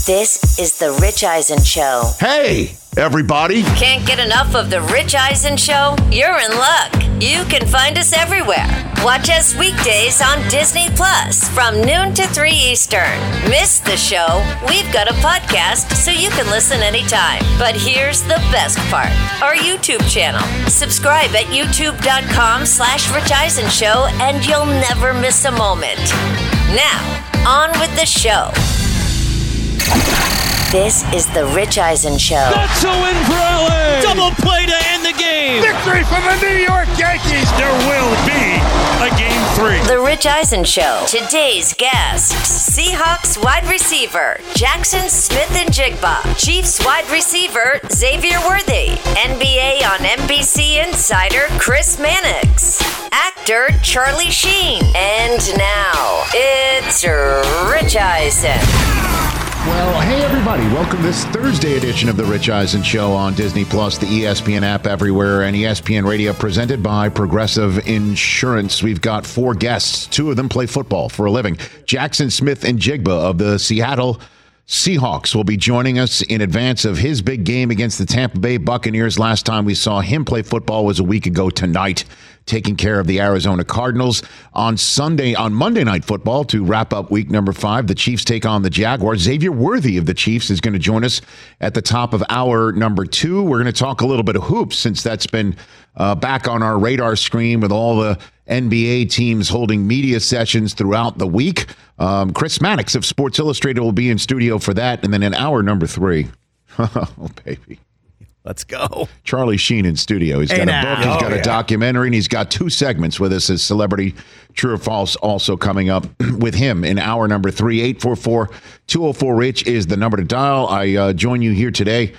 This is The Rich Eisen Show. Hey, everybody. Can't get enough of The Rich Eisen Show? You're in luck. You can find us everywhere. Watch us weekdays on Disney Plus from noon to 3 Eastern. Miss the show? We've got a podcast so you can listen anytime. But here's the best part. Our YouTube channel. Subscribe at youtube.com/Rich Eisen Show and you'll never miss a moment. Now, on with the show. This is The Rich Eisen Show. That's a win for LA! Double play to end the game! Victory for the New York Yankees! There will be a Game 3. The Rich Eisen Show. Today's guests: Seahawks wide receiver Jackson Smith-Njigba, Chiefs wide receiver Xavier Worthy, NBA on NBC insider Chris Mannix, actor Charlie Sheen, and now it's Rich Eisen. Well, hey, everybody. Welcome to this Thursday edition of The Rich Eisen Show on Disney Plus, the ESPN app everywhere, and ESPN Radio, presented by Progressive Insurance. We've got 4 guests. 2 of them play football for a living. Jackson Smith-Njigba of the Seattle Seahawks will be joining us in advance of his big game against the Tampa Bay Buccaneers. Last time we saw him play football was a week ago tonight, taking care of the Arizona Cardinals. On Monday Night Football, to wrap up week number 5, the Chiefs take on the Jaguars. Xavier Worthy of the Chiefs is going to join us at the top of hour number 2. We're going to talk a little bit of hoops, since that's been back on our radar screen with all the NBA teams holding media sessions throughout the week. Chris Mannix of Sports Illustrated will be in studio for that. And then in hour number 3, oh, baby. Let's go. Charlie Sheen in studio. He's got a book, he's got a documentary, and he's got 2 segments with us as Celebrity True or False also coming up with him in hour number 3. 844-204-RICH is the number to dial. I join you here today.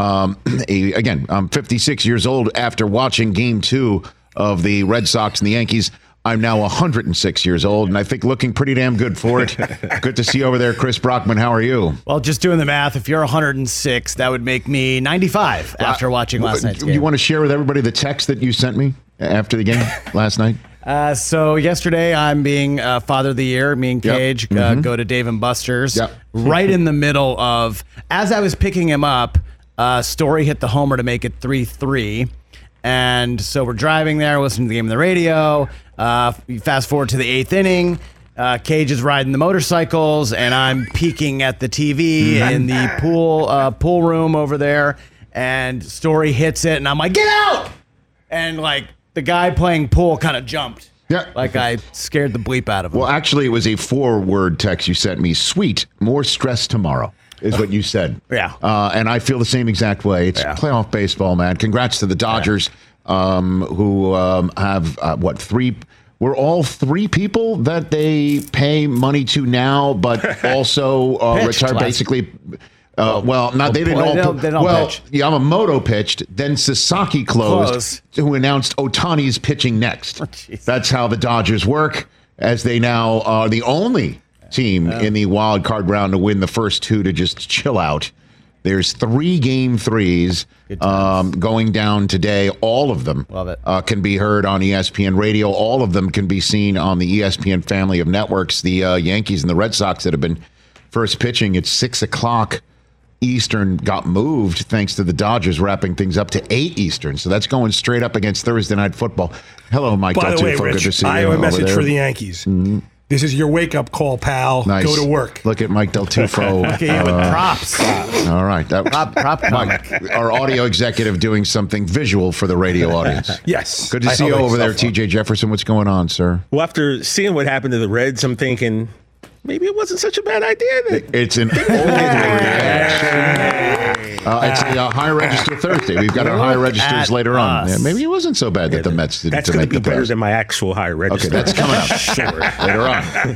Again, I'm 56 years old after watching Game 2 of the Red Sox and the Yankees. I'm now 106 years old, and I think looking pretty damn good for it. Good to see you over there, Chris Brockman. How are you? Well, just doing the math, if you're 106, that would make me 95 after watching last night's game. You want to share with everybody the text that you sent me after the game last night? So yesterday, I'm being Father of the Year. Me and Cage go to Dave & Buster's. Yep. Right in the middle of, as I was picking him up, Story hit the homer to make it 3-3. And so we're driving there, listening to the game on the radio. You fast forward to the 8th inning. Cage is riding the motorcycles, and I'm peeking at the TV in the pool room over there. And Story hits it, and I'm like, "Get out!" And like the guy playing pool kind of jumped. Yeah, like I scared the bleep out of him. Well, actually, it was a 4-word text you sent me. Sweet, more stress tomorrow is what you said. Yeah. And I feel the same exact way. It's playoff baseball, man. Congrats to the Dodgers, who have, 3... We're all 3 people that they pay money to now, but also retire basically. They didn't all pitch. Yamamoto pitched, then Sasaki closed, who announced Ohtani's pitching next. That's how the Dodgers work, as they now are the only team in the wild card round to win the first 2 to just chill out. There's 3 Game 3s going down today. All of them can be heard on ESPN Radio. All of them can be seen on the ESPN family of networks. The Yankees and the Red Sox that have been first pitching at 6 o'clock Eastern got moved thanks to the Dodgers wrapping things up to 8 Eastern. So that's going straight up against Thursday Night Football. Hello, Mike Del Tufo. By the way, Rich, I have a message for the Yankees. Mm-hmm. This is your wake-up call, pal. Nice. Go to work. Look at Mike Del Tufo. Look at you with props. All right. Prop Mike, our audio executive doing something visual for the radio audience. Yes. Good to see you over there, TJ Jefferson. What's going on, sir? Well, after seeing what happened to the Reds, I'm thinking maybe it wasn't such a bad idea. It's an overreaction. It's a high register Thursday. We've got our high registers later on. Yeah, maybe it wasn't so bad that the Mets didn't That's going to be better than my actual high register. Okay, that's coming up later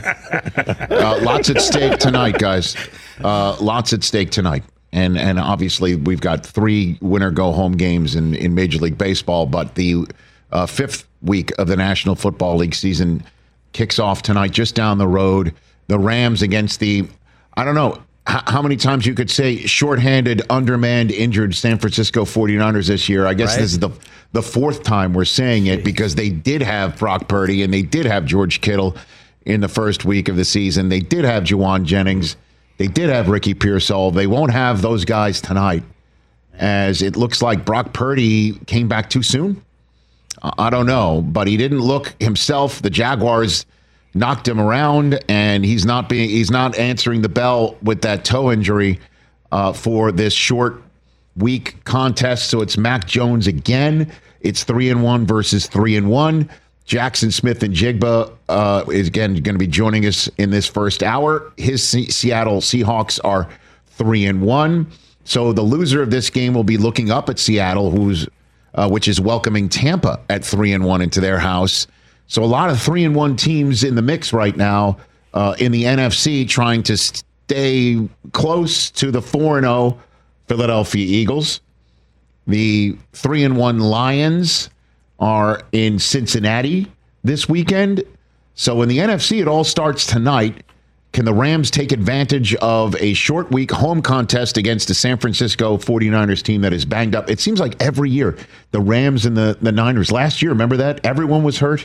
on. Lots at stake tonight, guys. Lots at stake tonight. And obviously, we've got 3 winner-go-home games in Major League Baseball, but the 5th week of the National Football League season kicks off tonight just down the road. The Rams against the, I don't know how many times you could say shorthanded, undermanned, injured San Francisco 49ers this year. I guess this is the 4th time we're saying it, because they did have Brock Purdy and they did have George Kittle in the first week of the season. They did have Juwan Jennings They did have Ricky Pearsall. They won't have those guys tonight, as it looks like Brock Purdy came back too soon. I don't know, but he didn't look himself. The Jaguars knocked him around, and he's not answering the bell with that toe injury for this short week contest. So it's Mac Jones again. It's 3-1 versus 3-1. Jackson Smith and Jigba is again going to be joining us in this first hour. His Seattle Seahawks are 3-1. So the loser of this game will be looking up at Seattle, which is welcoming Tampa at 3-1 into their house. So a lot of 3-1 teams in the mix right now in the NFC, trying to stay close to the 4-0 Philadelphia Eagles. The 3-1 Lions are in Cincinnati this weekend. So in the NFC, it all starts tonight. Can the Rams take advantage of a short week home contest against the San Francisco 49ers team that is banged up? It seems like every year, the Rams and the Niners. Last year, remember that? Everyone was hurt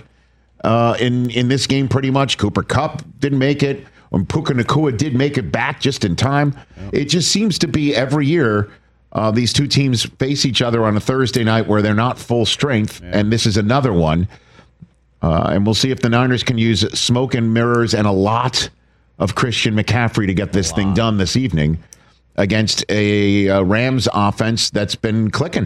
in this game pretty much. Cooper Kupp didn't make it. Puka Nacua did make it back just in time. Yep. It just seems to be every year these two teams face each other on a Thursday night where they're not full strength, and this is another one. And we'll see if the Niners can use smoke and mirrors and a lot of Christian McCaffrey to get this thing done this evening against a Rams offense that's been clicking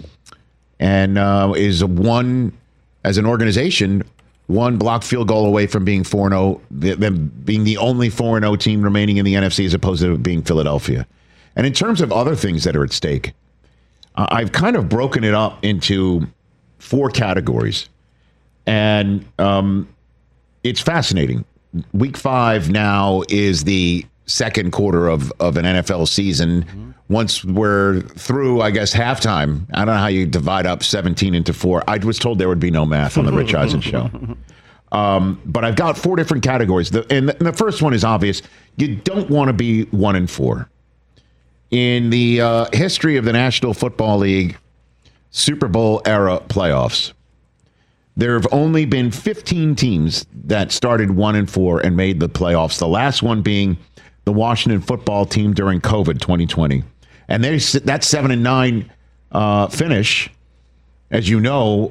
and is as an organization, one blocked field goal away from being 4-0, them being the only 4-0 team remaining in the NFC as opposed to being Philadelphia. And in terms of other things that are at stake, I've kind of broken it up into 4 categories. And it's fascinating. Week 5 now is the second quarter of an NFL season. Mm-hmm. Once we're through, I guess, halftime, I don't know how you divide up 17 into 4. I was told there would be no math on the Rich Eisen show. But I've got 4 different categories. And the first one is obvious. You don't want to be 1-4. In the history of the National Football League Super Bowl era playoffs, there have only been 15 teams that started 1-4 and made the playoffs. The last one being the Washington football team during COVID 2020. And that 7-9 finish, as you know,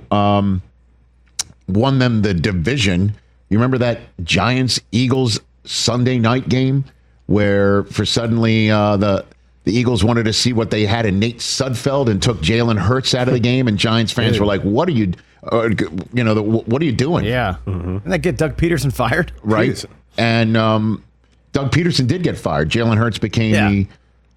won them the division. You remember that Giants-Eagles Sunday night game where for suddenly the Eagles wanted to see what they had in Nate Sudfeld and took Jalen Hurts out of the game, and Giants fans were like, what are you what are you doing? Yeah. Mm-hmm. Didn't that get Doug Peterson fired? Right. Jeez. And Doug Peterson did get fired. Jalen Hurts became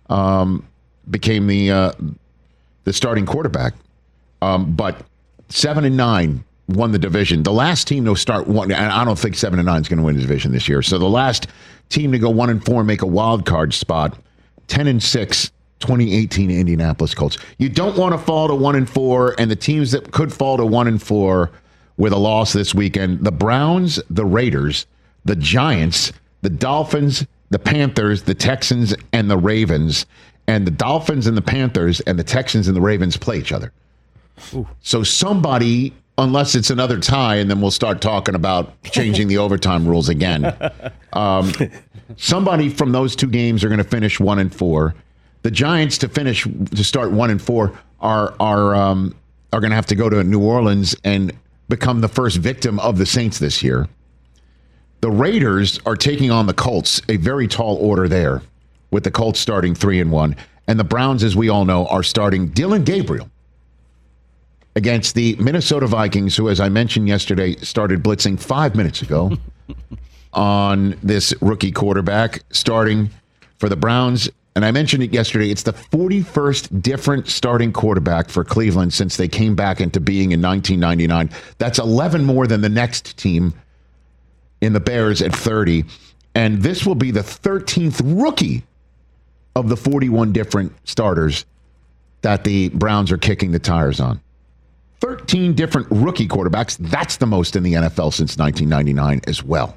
the starting quarterback. But 7-9 won the division. The last team to start one, and I don't think 7-9 is going to win the division this year. So the last team to go 1-4 and make a wild card spot, 10-6. 2018 Indianapolis Colts. You don't want to fall to 1-4, and the teams that could fall to 1-4 with a loss this weekend: the Browns, the Raiders, the Giants, the Dolphins, the Panthers, the Texans, and the Ravens. And the Dolphins and the Panthers and the Texans and the Ravens play each other. Ooh. So somebody, unless it's another tie, and then we'll start talking about changing the overtime rules again. Somebody from those 2 games are going to finish 1-4. The Giants to start 1-4 are going to have to go to New Orleans and become the first victim of the Saints this year. The Raiders are taking on the Colts, a very tall order there, with the Colts starting 3-1, and the Browns, as we all know, are starting Dillon Gabriel against the Minnesota Vikings, who, as I mentioned yesterday, started blitzing 5 minutes ago on this rookie quarterback starting for the Browns. And I mentioned it yesterday. It's the 41st different starting quarterback for Cleveland since they came back into being in 1999. That's 11 more than the next team in the Bears at 30. And this will be the 13th rookie of the 41 different starters that the Browns are kicking the tires on. 13 different rookie quarterbacks. That's the most in the NFL since 1999 as well.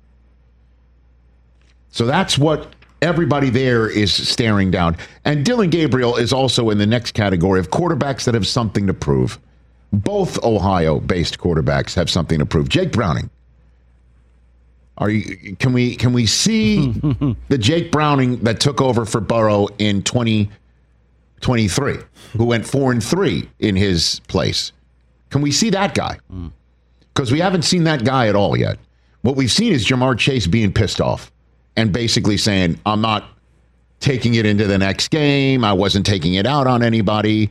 So that's what everybody there is staring down. And Dillon Gabriel is also in the next category of quarterbacks that have something to prove. Both Ohio-based quarterbacks have something to prove. Jake Browning Can we see the Jake Browning that took over for Burrow in 2023, who went 4-3 in his place? Can we see that guy? Because we haven't seen that guy at all yet. What we've seen is Jamar Chase being pissed off and basically saying, I'm not taking it into the next game. I wasn't taking it out on anybody.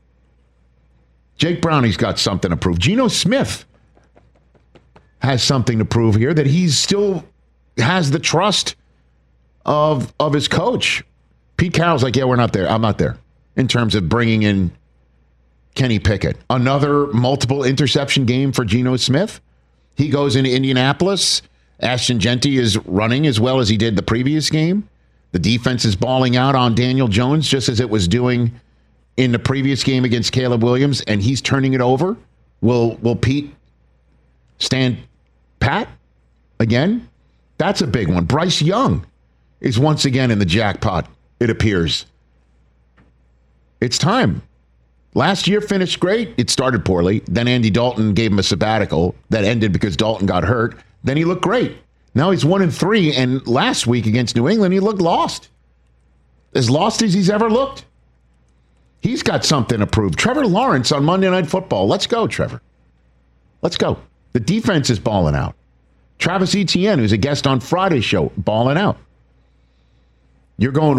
Jake Browning's got something to prove. Geno Smith has something to prove here, that he still has the trust of his coach. Pete Carroll's like, yeah, we're not there. I'm not there in terms of bringing in Kenny Pickett. Another multiple interception game for Geno Smith. He goes into Indianapolis. Ashton Genty is running as well as he did the previous game. The defense is balling out on Daniel Jones just as it was doing in the previous game against Caleb Williams, and he's turning it over. Will Pete stand pat again? That's a big one. Bryce Young is once again in the jackpot, it appears. It's time. Last year finished great. It started poorly. Then Andy Dalton gave him a sabbatical that ended because Dalton got hurt. Then he looked great. Now he's 1-3, and last week against New England, he looked lost. As lost as he's ever looked. He's got something to prove. Trevor Lawrence on Monday Night Football. Let's go, Trevor. Let's go. The defense is balling out. Travis Etienne, who's a guest on Friday's show, balling out. You're going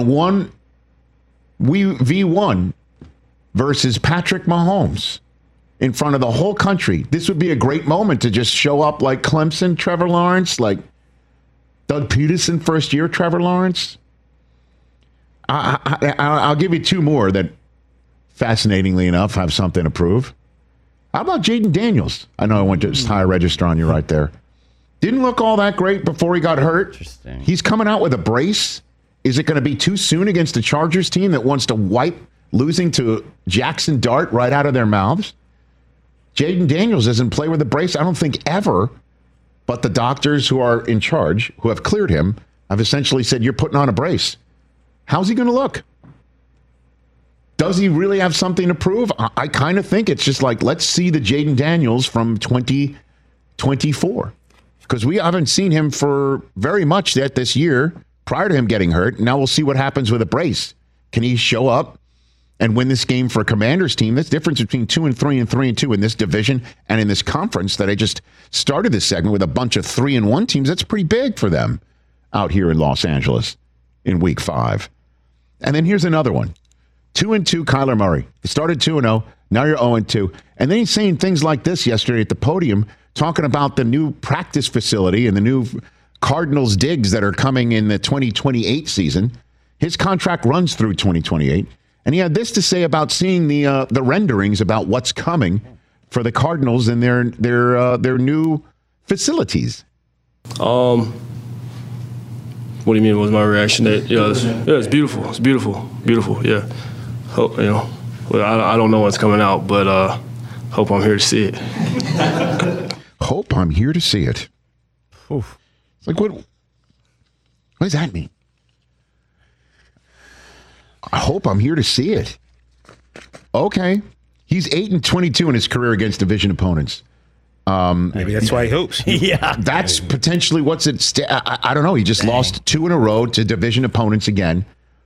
1v1 versus Patrick Mahomes in front of the whole country. This would be a great moment to just show up like Clemson, Trevor Lawrence, like Doug Peterson, first year Trevor Lawrence. I'll give you two more that, fascinatingly enough, have something to prove. How about Jaden Daniels? I know I went to higher register on you right there. Didn't look all that great before he got hurt. Interesting. He's coming out with a brace. Is it going to be too soon against the Chargers team that wants to wipe losing to Jackson Dart right out of their mouths? Jaden Daniels doesn't play with a brace, I don't think, ever. But the doctors who are in charge, who have cleared him, have essentially said, you're putting on a brace. How's he going to look? Does he really have something to prove? I kind of think it's just like, let's see the Jaden Daniels from 2024. Because we haven't seen him for very much yet this year prior to him getting hurt. Now we'll see what happens with a brace. Can he show up and win this game for a Commanders team? That's the difference between 2-3 and 3-2 in this division and in this conference that I just started this segment with a bunch of 3-1 teams. That's pretty big for them out here in Los Angeles in week 5. And then here's another one. 2-2 Kyler Murray. He started 2-0. Now you're 0-2. And then he's saying things like this yesterday at the podium, talking about the new practice facility and the new Cardinals digs that are coming in the 2028 season. His contract runs through 2028. And he had this to say about seeing the renderings about what's coming for the Cardinals and their new facilities. What do you mean? What was my reaction? It's beautiful. It's beautiful. Yeah. Hope, well, I don't know what's coming out, but hope I'm here to see it. Hope I'm here to see it. Oof. It's like, what does that mean? I hope I'm here to see it. Okay. He's 8-22 in his career against division opponents. Maybe that's why he hopes. Yeah. That's potentially what's at stake. I don't know. He just lost 2 in a row to division opponents again.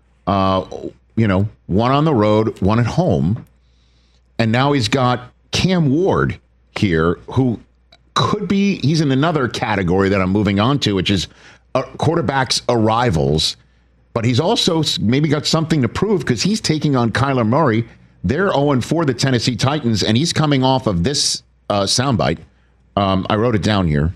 One on the road, one at home. And now he's got Cam Ward here, who could be, he's in another category that I'm moving on to, which is quarterbacks' arrivals. But he's also maybe got something to prove because he's taking on Kyler Murray. They're 0-4, the Tennessee Titans, and he's coming off of this soundbite. I wrote it down here.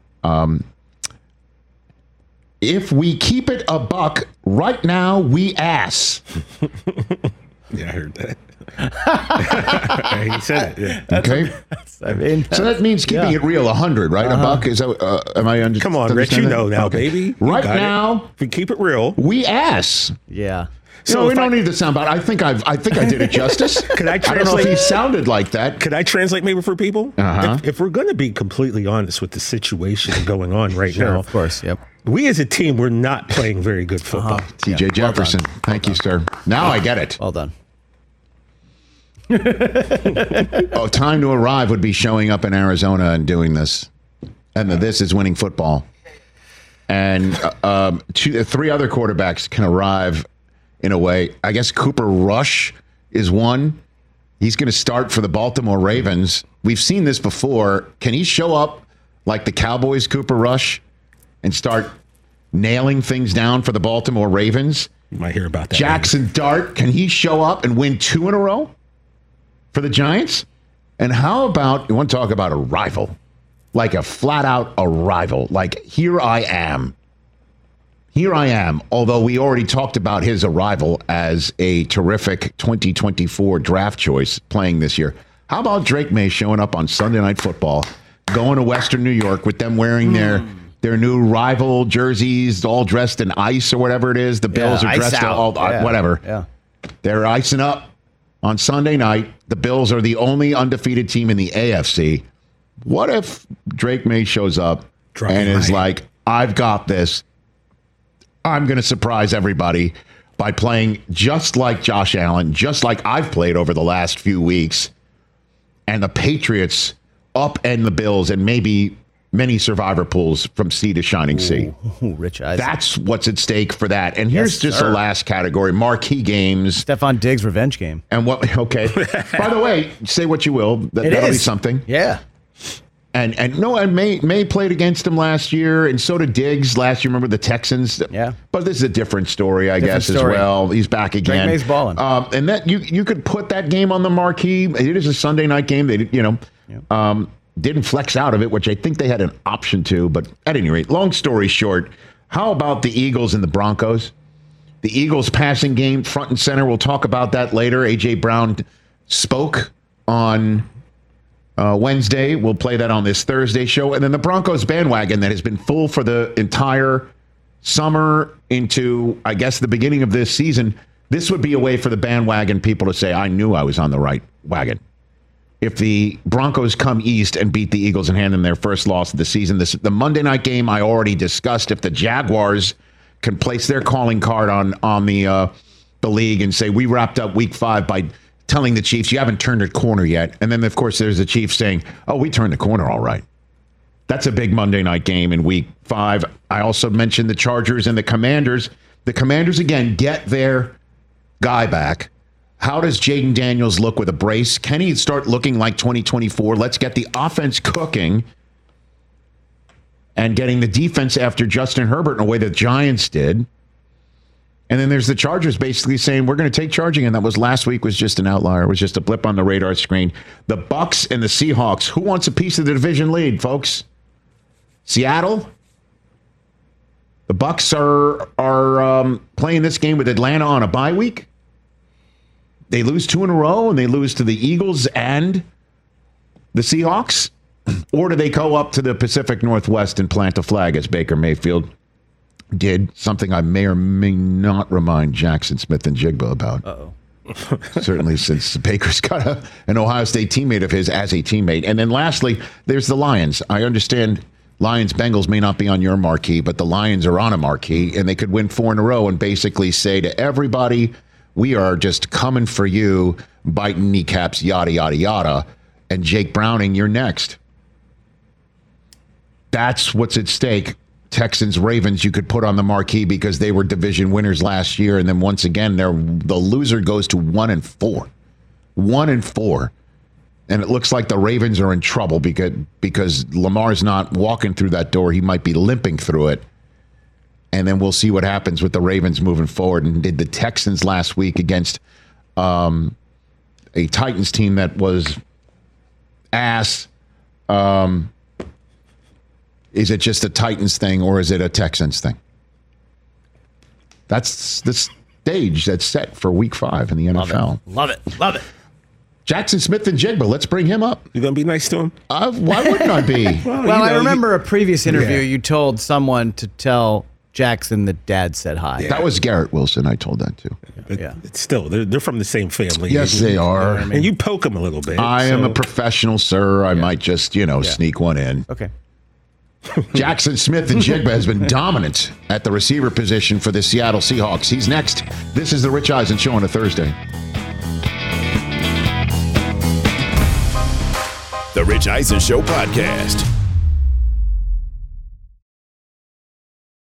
If we keep it a buck, right now we ass. Yeah, I heard that. He said it. Yeah. Okay. So that means keeping it real, 100, right? A buck is. Am I under? Come on, Rich. You know now, baby. Right now, if we keep it real, we ass. Yeah. So we don't need the soundbite. I think I did it justice. Could I translate? I don't know if he sounded like that. Could I translate maybe for people? Uh-huh. If we're going to be completely honest with the situation going on right now, Of course. Yep. we as a team, we're not playing very good football. T.J. Jefferson. Thank you, sir. Now I get it. Well done. Time to arrive would be showing up in Arizona and doing this. And this is winning football. And three other quarterbacks can arrive in a way. I guess Cooper Rush is one. He's going to start for the Baltimore Ravens. We've seen this before. Can he show up like the Cowboys, Cooper Rush, and start nailing things down for the Baltimore Ravens? You might hear about that. Jackson Dart, can he show up and win 2 in a row for the Giants? And how about, you want to talk about a rival? Like a flat-out arrival. Like, here I am. Here I am, although we already talked about his arrival as a terrific 2024 draft choice playing this year. How about Drake May showing up on Sunday Night Football, going to Western New York with them wearing their new rival jerseys, all dressed in ice or whatever it is. The Bills are dressed in all whatever. Yeah. They're icing up on Sunday night. The Bills are the only undefeated team in the AFC. What if Drake May shows up and is like, I've got this. I'm going to surprise everybody by playing just like Josh Allen, just like I've played over the last few weeks. And the Patriots upend the Bills and maybe many survivor pools from sea to shining sea. Ooh, Rich Eisen. That's what's at stake for that. And here's the last category, marquee games. Stephon Diggs revenge game. And what? Okay. By the way, say what you will. That'll be something. Yeah. And May played against him last year, and so did Diggs last year. Remember the Texans? Yeah. But this is a different story, I guess, as well. He's back again. Drake May's balling. And that you could put that game on the marquee. It is a Sunday night game. They didn't flex out of it, which I think they had an option to. But at any rate, long story short, how about the Eagles and the Broncos? The Eagles passing game front and center. We'll talk about that later. A.J. Brown spoke on Wednesday. We'll play that on this Thursday show. And then the Broncos bandwagon that has been full for the entire summer into, I guess, the beginning of this season. This would be a way for the bandwagon people to say, I knew I was on the right wagon. If the Broncos come east and beat the Eagles and hand them their first loss of the season, the Monday night game I already discussed. If the Jaguars can place their calling card on the league and say, we wrapped up week 5 by telling the Chiefs, you haven't turned a corner yet. And then, of course, there's the Chiefs saying, oh, we turned the corner all right. That's a big Monday night game in week 5. I also mentioned the Chargers and the Commanders. The Commanders, again, get their guy back. How does Jaden Daniels look with a brace? Can he start looking like 2024? Let's get the offense cooking and getting the defense after Justin Herbert in a way the Giants did. And then there's the Chargers basically saying, we're going to take charging. And that was last week was just an outlier. It was just a blip on the radar screen. The Bucs and the Seahawks. Who wants a piece of the division lead, folks? Seattle? The Bucs are playing this game with Atlanta on a bye week. They lose 2 in a row, and they lose to the Eagles and the Seahawks? Or do they go up to the Pacific Northwest and plant a flag, as Baker Mayfield did, something I may or may not remind Jackson Smith-Njigba about. Uh-oh. Certainly since Baker's got an Ohio State teammate of his as a teammate. And then lastly, there's the Lions. I understand Lions-Bengals may not be on your marquee, but the Lions are on a marquee, and they could win 4 in a row and basically say to everybody, we are just coming for you, biting kneecaps, yada, yada, yada. And Jake Browning, you're next. That's what's at stake. Texans, Ravens, you could put on the marquee because they were division winners last year. And then once again, the loser goes to 1-4. 1-4. And it looks like the Ravens are in trouble because Lamar's not walking through that door. He might be limping through it. And then we'll see what happens with the Ravens moving forward. And did the Texans last week against a Titans team that was ass. Is it just a Titans thing or is it a Texans thing? That's the stage that's set for week 5 in the NFL. Love it. Jackson Smith-Njigba, let's bring him up. You going to be nice to him? Why wouldn't I be? Well, I remember a previous interview you told someone to tell Jackson that Dad said hi. Yeah. That was Garrett Wilson. I told that too. But it's still, they're from the same family. Yes, they are. And you poke them a little bit. I am a professional, sir. I might just, sneak one in. Okay. Jackson Smith-Njigba has been dominant at the receiver position for the Seattle Seahawks. He's next. This is the Rich Eisen Show on a Thursday. The Rich Eisen Show podcast.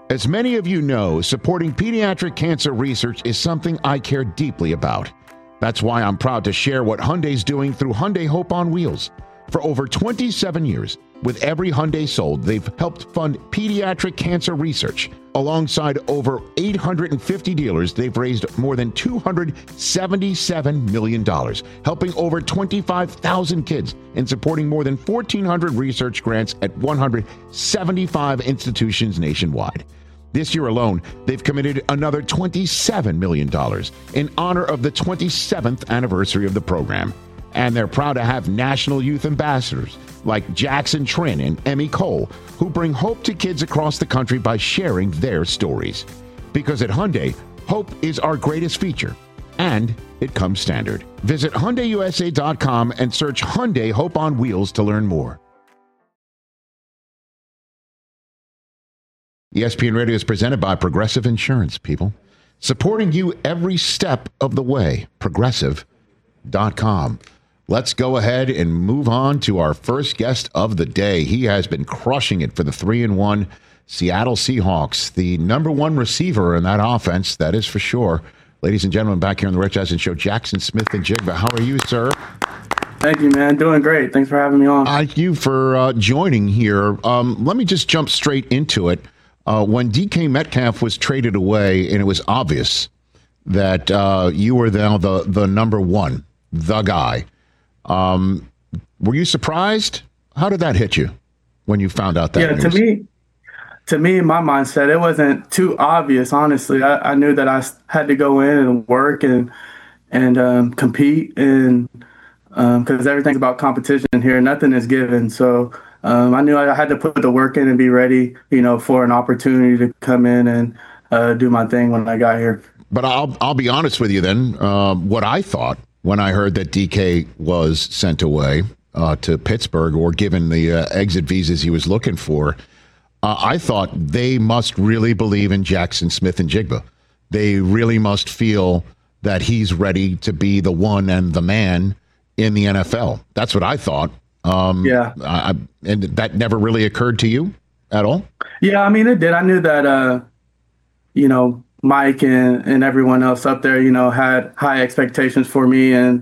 As many of you know, supporting pediatric cancer research is something I care deeply about. That's why I'm proud to share what Hyundai's doing through Hyundai Hope on Wheels. For over 27 years, with every Hyundai sold, they've helped fund pediatric cancer research. Alongside over 850 dealers, they've raised more than $277 million, helping over 25,000 kids and supporting more than 1,400 research grants at 175 institutions nationwide. This year alone, they've committed another $27 million in honor of the 27th anniversary of the program. And they're proud to have national youth ambassadors like Jackson Trin and Emmy Cole, who bring hope to kids across the country by sharing their stories. Because at Hyundai, hope is our greatest feature, and it comes standard. Visit HyundaiUSA.com and search Hyundai Hope on Wheels to learn more. ESPN Radio is presented by Progressive Insurance, people. Supporting you every step of the way. Progressive.com. Let's go ahead and move on to our first guest of the day. He has been crushing it for the 3-1 Seattle Seahawks, the number one receiver in that offense, that is for sure. Ladies and gentlemen, back here on the Rich Eisen Show, Jackson Smith-Njigba. How are you, sir? Thank you, man. Doing great. Thanks for having me on. Thank you for joining here. Let me just jump straight into it. When DK Metcalf was traded away, and it was obvious that you were now the number one, the guy, were you surprised? How did that hit you when you found out that news? To me, my mindset, it wasn't too obvious, honestly. I knew that I had to go in and work and compete, and because everything's about competition here. Nothing is given. So I knew I had to put the work in and be ready, for an opportunity to come in and do my thing when I got here. But I'll be honest with you then. What I thought when I heard that DK was sent away to Pittsburgh or given the exit visas he was looking for, I thought they must really believe in Jackson Smith-Njigba. They really must feel that he's ready to be the one and the man in the NFL. That's what I thought. And that never really occurred to you at all? Yeah, I mean, it did. I knew that, Mike and everyone else up there, had high expectations for me, and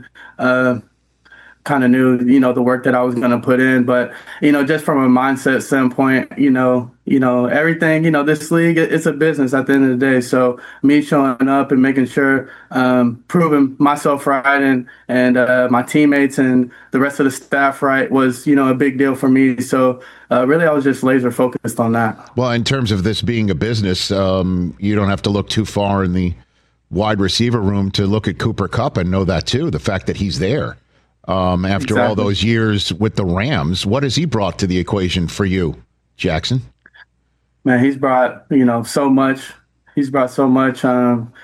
kind of knew, the work that I was going to put in. But, just from a mindset standpoint, everything, this league, it's a business at the end of the day. So me showing up and making sure, proving myself right and my teammates and the rest of the staff right was, a big deal for me. So really, I was just laser focused on that. Well, in terms of this being a business, you don't have to look too far in the wide receiver room to look at Cooper Kupp and know that too. The fact that he's there. After all those years with the Rams, what has he brought to the equation for you, Jackson? Man, he's brought, so much. He's brought so much, his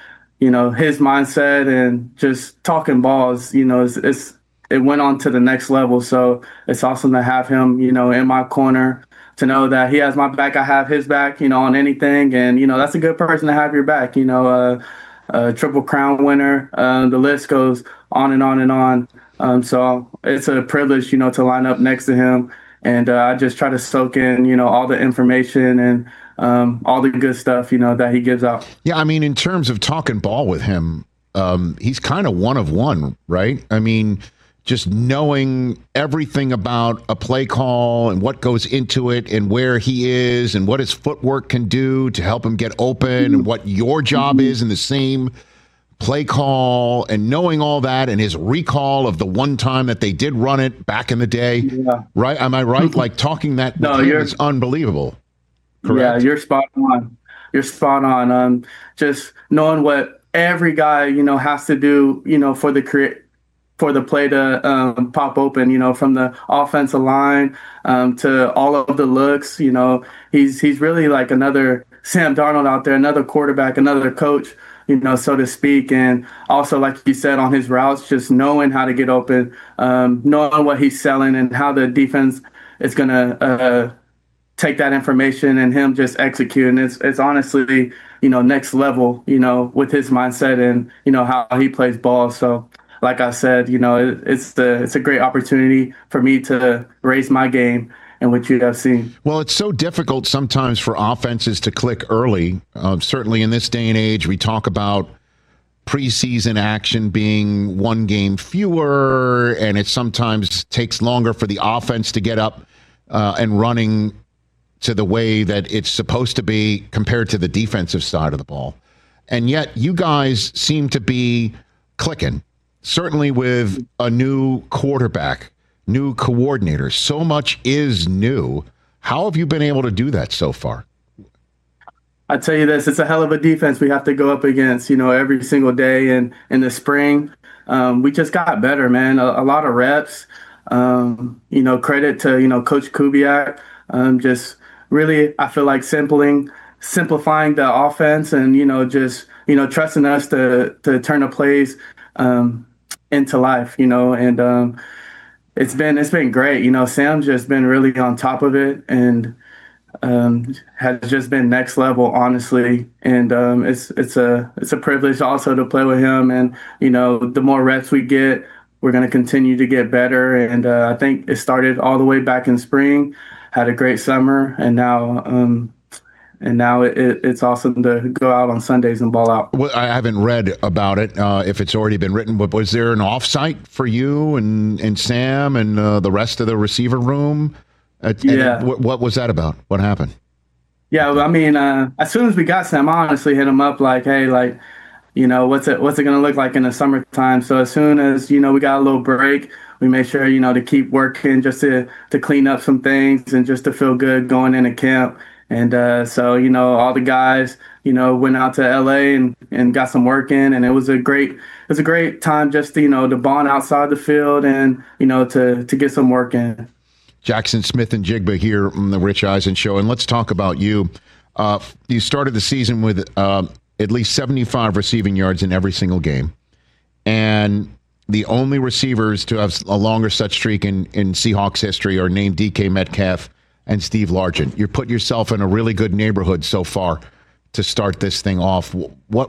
mindset and just talking balls, it went on to the next level. So it's awesome to have him, in my corner, to know that he has my back, I have his back, on anything. And, that's a good person to have your back, Triple Crown winner. The list goes on and on and on. So it's a privilege, to line up next to him. And I just try to soak in, all the information and all the good stuff, that he gives out. Yeah, I mean, in terms of talking ball with him, he's kind of one of one, right? I mean, just knowing everything about a play call and what goes into it and where he is and what his footwork can do to help him get open and what your job is in the same play call, and knowing all that, and his recall of the one time that they did run it back in the day. Yeah. Right? Am I right? Like talking that is unbelievable. Correct? Yeah, you're spot on. You're spot on. Just knowing what every guy, has to do, for the play to pop open, from the offensive line to all of the looks, he's really like another Sam Darnold out there, another quarterback, another coach, so to speak. And also, like you said, on his routes, just knowing how to get open, knowing what he's selling and how the defense is going to take that information and him just execute. And it's honestly, next level, with his mindset and, how he plays ball. So like I said, it's a great opportunity for me to raise my game and what you have seen. Well, it's so difficult sometimes for offenses to click early. Certainly in this day and age, we talk about preseason action being one game fewer, and it sometimes takes longer for the offense to get up and running to the way that it's supposed to be compared to the defensive side of the ball. And yet you guys seem to be clicking, certainly with a new quarterback, new coordinator. So much is new. How have you been able to do that so far? I tell you this, it's a hell of a defense we have to go up against, every single day. And in the spring, we just got better, man. A lot of reps. Credit to, Coach Kubiak. Just really, I feel like simplifying the offense and, trusting us to turn the plays into life, and it's been great. Sam's just been really on top of it and has just been next level, honestly. And it's a privilege also to play with him. And, the more reps we get, we're going to continue to get better. And I think it started all the way back in spring, had a great summer, and now it's awesome to go out on Sundays and ball out. Well, I haven't read about it, if it's already been written, but was there an offsite for you and Sam and the rest of the receiver room? What was that about? What happened? Yeah, well, I mean, as soon as we got Sam, I honestly hit him up like, hey, like, what's it going to look like in the summertime? So as soon as, we got a little break, we made sure, to keep working just to clean up some things and just to feel good going into camp. And so, all the guys, went out to LA and got some work in, and it was a great time just to, to bond outside the field and, to get some work in. Jaxon Smith-Njigba here on the Rich Eisen Show. And let's talk about you. You started the season with at least 75 receiving yards in every single game. And the only receivers to have a longer such streak in Seahawks history are named DK Metcalf and Steve Largent. You put yourself in a really good neighborhood so far to start this thing off. What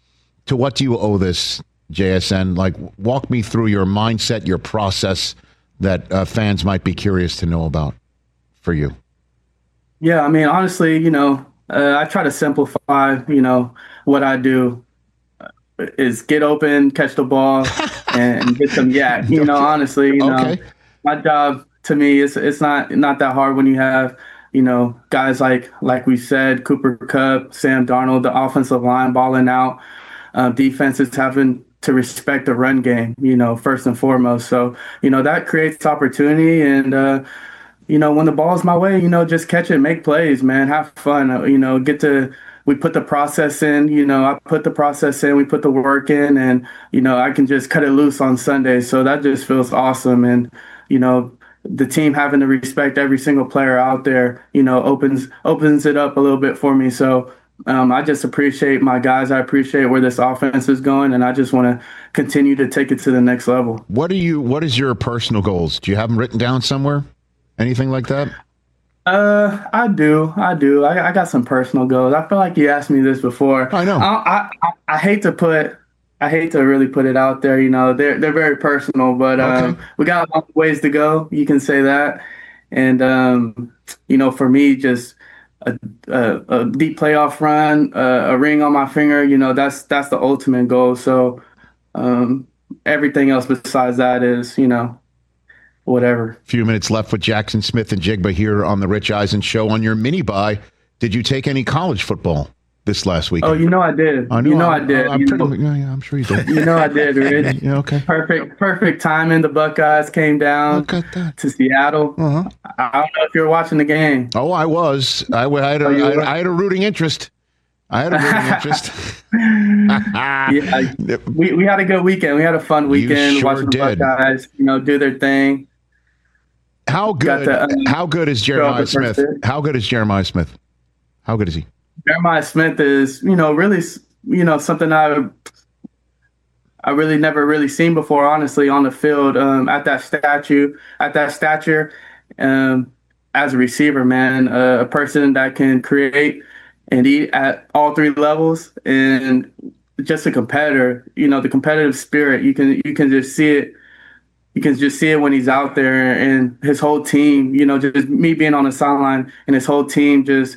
do you owe this, JSN? Like, walk me through your mindset, your process that fans might be curious to know about for you. Yeah, I mean, honestly, I try to simplify, what I do is get open, catch the ball, and get some yak. Honestly, okay. My job to me is it's not that hard when you have, guys like we said, Cooper Kupp, Sam Darnold, the offensive line balling out, defenses having to respect the run game, first and foremost. So, that creates opportunity. And, when the ball's my way, just catch it, make plays, man, have fun, we put the process in, I put the process in, we put the work in, and, I can just cut it loose on Sundays. So that just feels awesome. And, the team having to respect every single player out there, opens it up a little bit for me. So, I just appreciate my guys. I appreciate where this offense is going, and I just want to continue to take it to the next level. What is your personal goals? Do you have them written down somewhere? Anything like that? I do. I got some personal goals. I feel like you asked me this before. I know. I hate to really put it out there. They're very personal, but okay. We got a long ways to go. You can say that. And for me, just a deep playoff run, a ring on my finger, that's the ultimate goal. So everything else besides that is, whatever. Few minutes left with Jaxon Smith-Njigba here on the Rich Eisen Show. On your mini bye, did you take any college football this last weekend? Oh, I did. I know, I did. I'm sure you did. I did, Rich. Yeah, okay. Perfect timing. The Buckeyes came down to Seattle. Uh-huh. I don't know if you were watching the game. Oh, I was. I had a rooting interest. Yeah, we had a good weekend. We had a fun weekend. You sure watching the did. Buckeyes, do their thing. How good is Jeremiah Smith? How good is Jeremiah Smith? How good is he? Jeremiah Smith is, really, something I really never really seen before, honestly, on the field, at that stature, as a receiver, man, a person that can create and eat at all three levels, and just a competitor, the competitive spirit. You can just see it, you can just see it when he's out there, and his whole team, just me being on the sideline and his whole team just,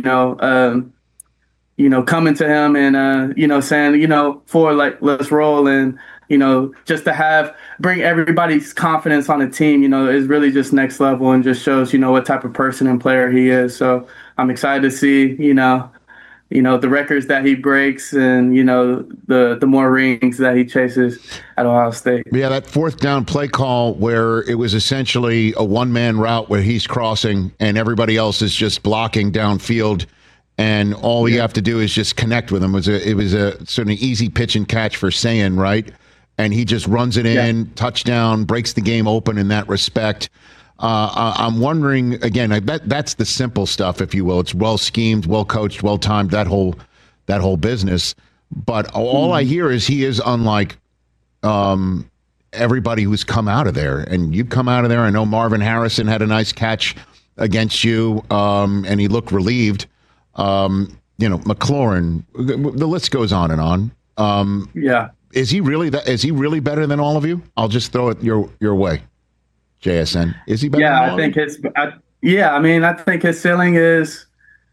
coming to him and, saying, for like, let's roll. And, just to bring everybody's confidence on the team, is really just next level and just shows, what type of person and player he is. So I'm excited to see, the records that he breaks and, the more rings that he chases at Ohio State. Yeah, that fourth down play call where it was essentially a one-man route where he's crossing and everybody else is just blocking downfield, and all you have to do is just connect with him. It was a sort of easy pitch and catch for Sayin, right? And he just runs it in, touchdown, breaks the game open in that respect. I'm wondering, again, that's the simple stuff, if you will. It's well schemed, well coached, well timed, that whole business. But all I hear is he is unlike everybody who's come out of there. And you've come out of there. I know Marvin Harrison had a nice catch against you, and he looked relieved. McLaurin, the list goes on and on. Is he really better than all of you? I'll just throw it your way. JSN, is he better? Yeah, I think I think his ceiling is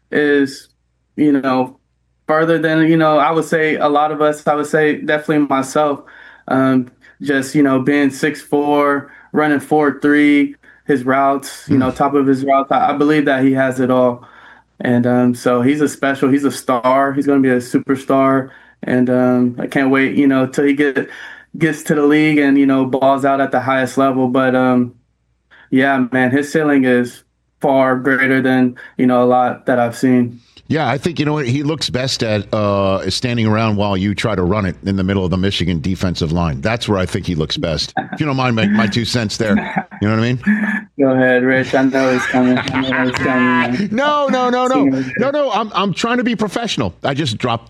further than I would say a lot of us. I would say definitely myself. Just being 6'4", running 4.3, his routes, top of his routes. I believe that he has it all, and so he's a star. He's going to be a superstar, and I can't wait till he gets to the league and balls out at the highest level. But yeah, man, his ceiling is far greater than a lot that I've seen. Yeah, I think what he looks best at is standing around while you try to run it in the middle of the Michigan defensive line. That's where I think he looks best. If you don't mind my 2 cents there, you know what I mean? Go ahead, Rich. I know it's coming. No. I'm trying to be professional. I just dropped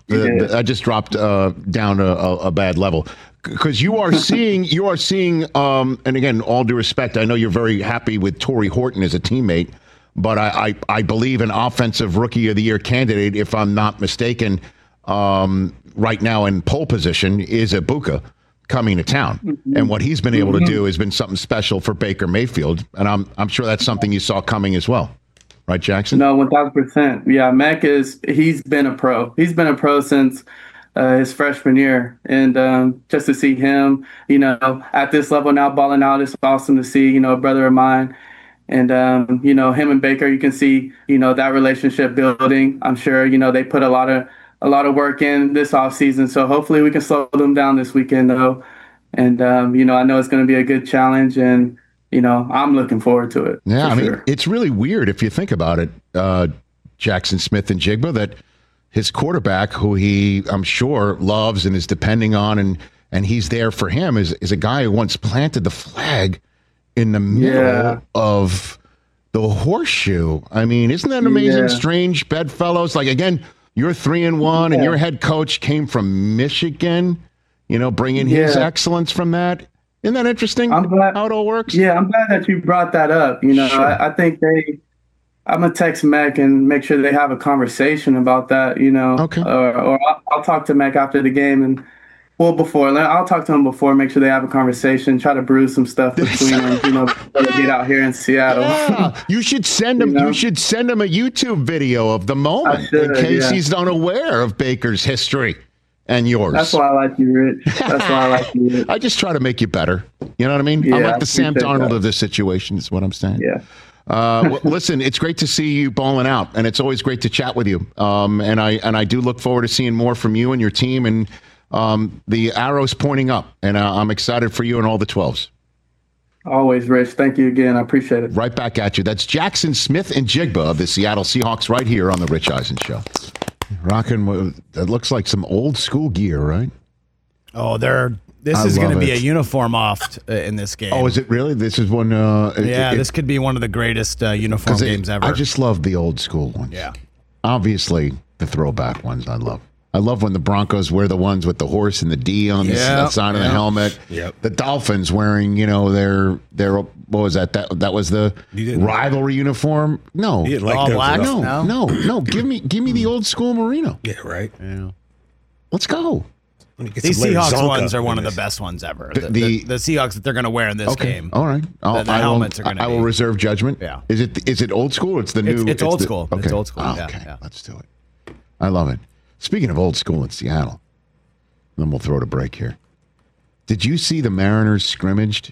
down a bad level. Because you are seeing, and again, all due respect, I know you're very happy with Torrey Horton as a teammate, but I believe an offensive rookie of the year candidate, if I'm not mistaken, right now in pole position is Ibuka coming to town. Mm-hmm. And what he's been able to do has been something special for Baker Mayfield. And I'm sure that's something you saw coming as well. Right, Jackson? No, 1,000%. Yeah, Mac he's been a pro. He's been a pro since his freshman year, and just to see him, at this level now balling out, it's awesome to see, a brother of mine, and him and Baker, you can see, that relationship building. I'm sure, they put a lot of work in this off season, so hopefully we can slow them down this weekend though, and I know it's going to be a good challenge, and I'm looking forward to it. Yeah, it's really weird if you think about it, Jackson Smith-Njigba, that his quarterback, who he, I'm sure, loves and is depending on, and he's there for him, is a guy who once planted the flag in the middle of the horseshoe. I mean, isn't that amazing? Yeah. Strange bedfellows. Like, again, you're 3-1, and your head coach came from Michigan, bringing his excellence from that. Isn't that interesting how it all works? Yeah, I'm glad that you brought that up. Sure. I think I'm going to text Mac and make sure they have a conversation about that, Okay. Or I'll talk to Mac after the game I'll talk to him before, make sure they have a conversation, try to brew some stuff between them, before they get out here in Seattle. Yeah, you should send him. You should send him a YouTube video of the moment in case he's unaware of Baker's history and yours. That's why I like you, Rich. I just try to make you better. You know what I mean? Yeah, I'm like the Sam Darnold of this situation, is what I'm saying. Yeah. Listen, it's great to see you balling out, and it's always great to chat with you. And I do look forward to seeing more from you and your team, and the arrow's pointing up, and I'm excited for you and all the 12s. Always, Rich. Thank you again. I appreciate it. Right back at you. That's Jackson Smith-Njigba of the Seattle Seahawks right here on the Rich Eisen Show. Rocking, that looks like some old school gear, right? Oh, This is going to be a uniform off in this game. Oh, is it really? This is one. This could be one of the greatest uniform games ever. I just love the old school ones. Yeah. Obviously, the throwback ones I love. I love when the Broncos wear the ones with the horse and the D on the side of the helmet. Yep. The Dolphins wearing, their what was that? That was the rivalry uniform. No, you didn't like all black. No. Give me the old school merino. Yeah, right. Yeah. Let's go. These Seahawks ones are one of the best ones ever. The Seahawks that they're going to wear in this game. All right. The helmets are going to be. I will reserve judgment. Yeah. Is it old school? It's the new. It's old school. Okay. It's old school. Okay. Let's do it. I love it. Speaking of old school in Seattle, then we'll throw it a break here. Did you see the Mariners scrimmaged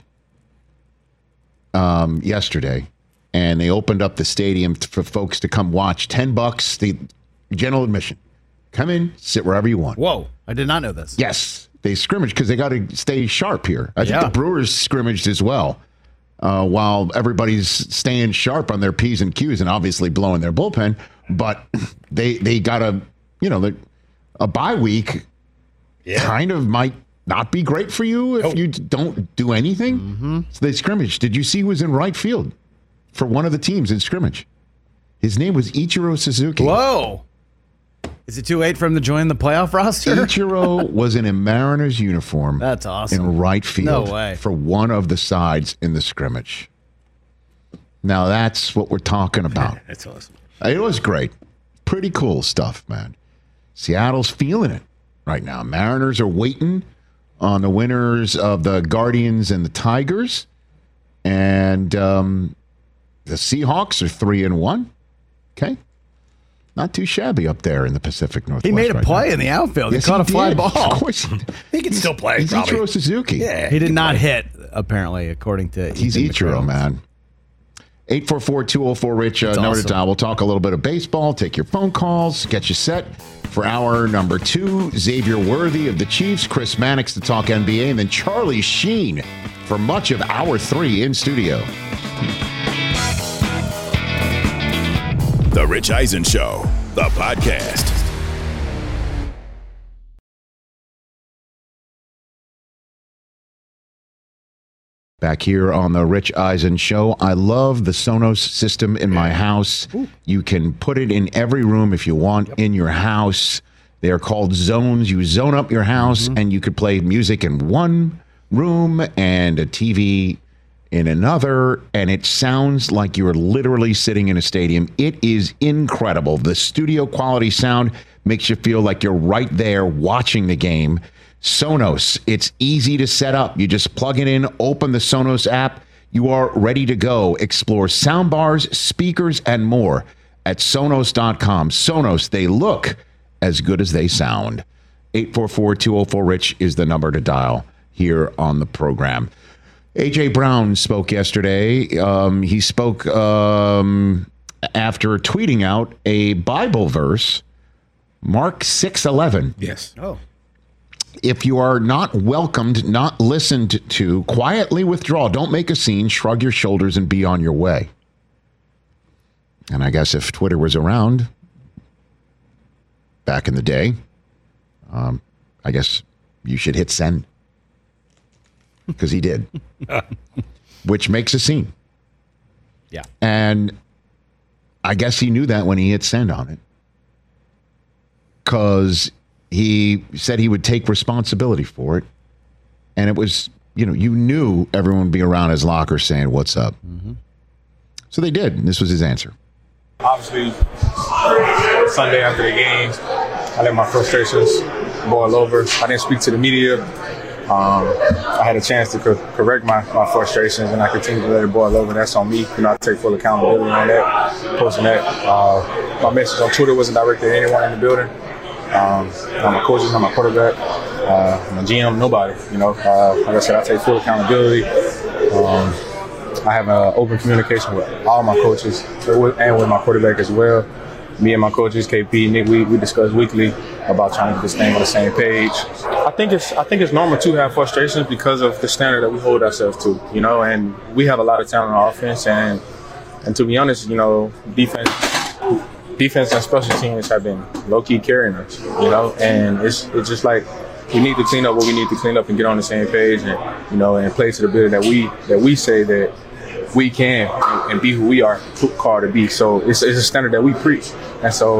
yesterday? And they opened up the stadium for folks to come watch. $10, the general admission. Come in, sit wherever you want. Whoa, I did not know this. Yes, they scrimmaged because they got to stay sharp here. I think the Brewers scrimmaged as well, while everybody's staying sharp on their P's and Q's and obviously blowing their bullpen. But they got a bye week. Kind of might not be great for you if you don't do anything. Mm-hmm. So they scrimmaged. Did you see who was in right field for one of the teams in scrimmage? His name was Ichiro Suzuki. Whoa. Is it too late for him to join the playoff roster? Ichiro was in a Mariners uniform. That's awesome. In right field. No way. For one of the sides in the scrimmage. Now that's what we're talking about. That's awesome. It was great. Pretty cool stuff, man. Seattle's feeling it right now. Mariners are waiting on the winners of the Guardians and the Tigers. And the Seahawks are 3-1. Okay. Not too shabby up there in the Pacific Northwest. He made a play in the outfield. Yes, he caught a fly did. ball. Of course. He can still play, He's probably. Ichiro Suzuki. Yeah. He did not hit, apparently, according to He's Ethan Ichiro, McGraw. man. 844-204-RICH, number awesome. to dial. We'll talk a little bit of baseball, take your phone calls, get you set for hour number 2. Xavier Worthy of the Chiefs, Chris Mannix to talk NBA, and then Charlie Sheen for much of hour 3 in studio. The Rich Eisen Show, the podcast. Back here on the Rich Eisen Show. I love the Sonos system in my house. You can put it in every room if you want in your house. They are called zones. You zone up your house and you could play music in one room and a TV in another, and it sounds like you're literally sitting in a stadium. It is incredible. The studio quality sound makes you feel like you're right there watching the game. Sonos, it's easy to set up. You just plug it in, open the Sonos app. You are ready to go. Explore soundbars, speakers, and more at Sonos.com. Sonos, they look as good as they sound. 844-204-RICH is the number to dial here on the program. A.J. Brown spoke yesterday. He spoke after tweeting out a Bible verse, Mark 6:11. Yes. Oh. If you are not welcomed, not listened to, quietly withdraw. Don't make a scene, shrug your shoulders, and be on your way. And I guess if Twitter was around back in the day, I guess you should hit send. Because he did. Which makes a scene. Yeah. And I guess he knew that when he hit send on it. Because he said he would take responsibility for it. And it was, you knew everyone would be around his locker saying, "What's up?" Mm-hmm. So they did. And this was his answer. Obviously, Sunday after the game, I let my frustrations boil over. I didn't speak to the media. I had a chance to correct my frustrations, and I continued to let it boil over. That's on me. I take full accountability on that, posting that. My message on Twitter wasn't directed at anyone in the building. Not my coaches, not my quarterback, my GM, nobody. Like I said, I take full accountability. I have open communication with all my coaches and with my quarterback as well. Me and my coaches, KP, Nick, we discuss weekly about trying to get this thing on the same page. I think it's normal to have frustrations because of the standard that we hold ourselves to, and we have a lot of talent on offense, and to be honest, defense and special teams have been low-key carrying us, and it's just like we need to clean up what we need to clean up and get on the same page and play to the ability that we say that we can and be who we are called to be. So it's a standard that we preach, and so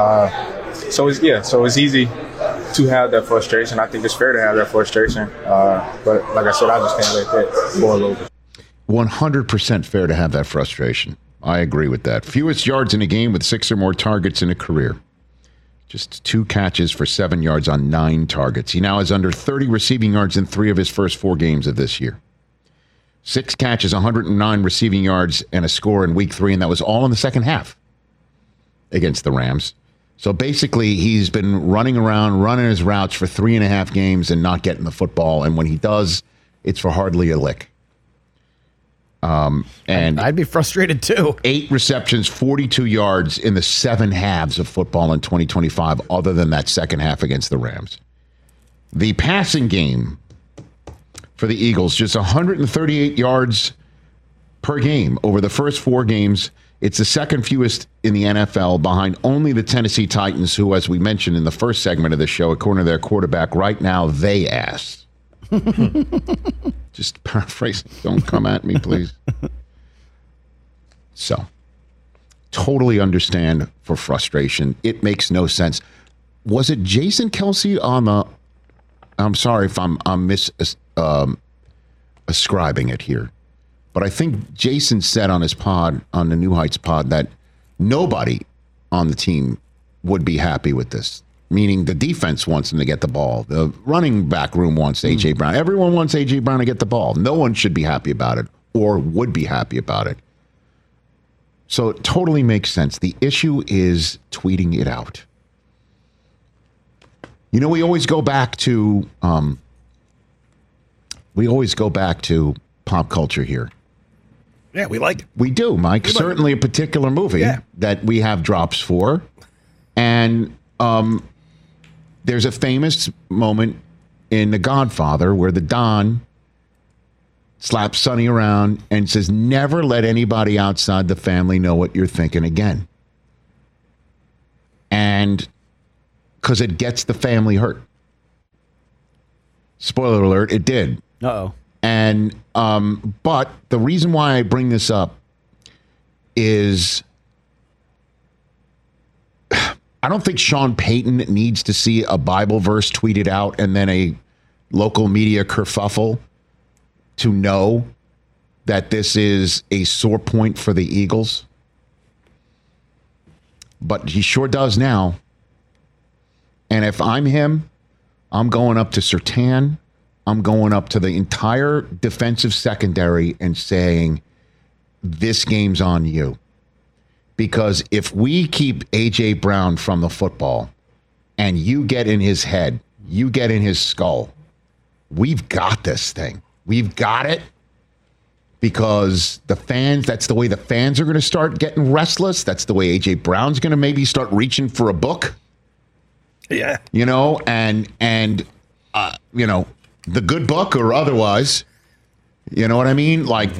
it's easy to have that frustration. I think it's fair to have that frustration, but like I said, I just can't let that boil over. 100% fair to have that frustration. I agree with that. Fewest yards in a game with 6 or more targets in a career. Just 2 catches for 7 yards on 9 targets. He now has under 30 receiving yards in 3 of his first 4 games of this year. 6 catches, 109 receiving yards, and a score in week 3, and that was all in the second half against the Rams. So basically, he's been running around, running his routes for 3.5 games and not getting the football, and when he does, it's for hardly a lick. And I'd be frustrated too. 8 receptions, 42 yards in the 7 halves of football in 2025, other than that second half against the Rams. The passing game for the Eagles, just 138 yards per game over the first 4 games. It's the second fewest in the NFL, behind only the Tennessee Titans, who, as we mentioned in the first segment of the show, according to their quarterback, right now they asked. Just paraphrasing. Don't come at me, please. So, totally understand for frustration. It makes no sense. Was it Jason Kelce on the... I'm sorry if I'm ascribing it here. But I think Jason said on his pod, on the New Heights pod, that nobody on the team would be happy with this. Meaning the defense wants him to get the ball. The running back room wants A.J. Brown. Everyone wants A.J. Brown to get the ball. No one should be happy about it or would be happy about it. So it totally makes sense. The issue is tweeting it out. You know, we always go back to pop culture here. Yeah, we like it. We do, Mike. Certainly a particular movie that we have drops for. And there's a famous moment in The Godfather where the Don slaps Sonny around and says, never let anybody outside the family know what you're thinking again. And because it gets the family hurt. Spoiler alert, it did. Uh-oh. And, but the reason why I bring this up is I don't think Sean Payton needs to see a Bible verse tweeted out and then a local media kerfuffle to know that this is a sore point for the Eagles. But he sure does now. And if I'm him, I'm going up to Surtain. I'm going up to the entire defensive secondary and saying, this game's on you. Because if we keep A.J. Brown from the football and you get in his head, you get in his skull, we've got this thing. We've got it because the fans, that's the way the fans are going to start getting restless. That's the way A.J. Brown's going to maybe start reaching for a book. Yeah. You know, and you know, the good book or otherwise, you know what I mean? Like,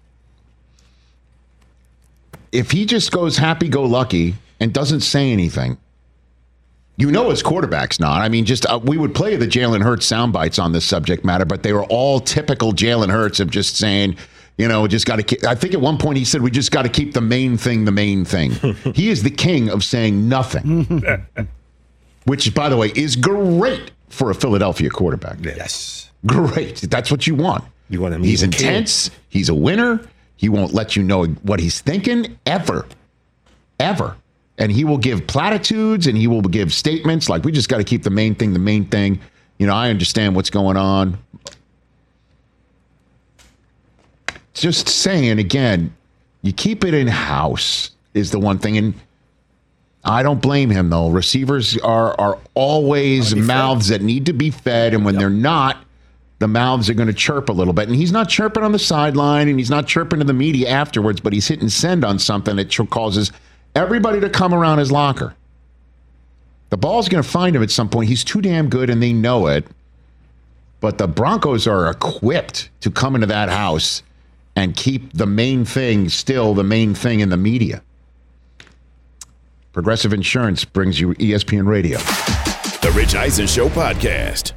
if he just goes happy-go-lucky and doesn't say anything, you know his quarterback's not. I mean, just we would play the Jalen Hurts sound bites on this subject matter, but they were all typical Jalen Hurts of just saying, you know, just got to. I think at one point he said, we just got to keep the main thing the main thing. He is the king of saying nothing, which, by the way, is great for a Philadelphia quarterback. Yes. Great. That's what you want. You want him. He's intense. He's a winner. He won't let you know what he's thinking ever. And he will give platitudes and he will give statements like, we just got to keep the main thing the main thing. You know, I understand what's going on. Just saying, again, you keep it in-house is the one thing. And I don't blame him, though. Receivers are always mouths that need to be fed. And when they're not, the mouths are going to chirp a little bit. And he's not chirping on the sideline and he's not chirping to the media afterwards, but he's hitting send on something that causes everybody to come around his locker. The ball's going to find him at some point. He's too damn good and they know it. But the Broncos are equipped to come into that house and keep the main thing still the main thing in the media. Progressive Insurance brings you ESPN Radio. The Rich Eisen Show podcast.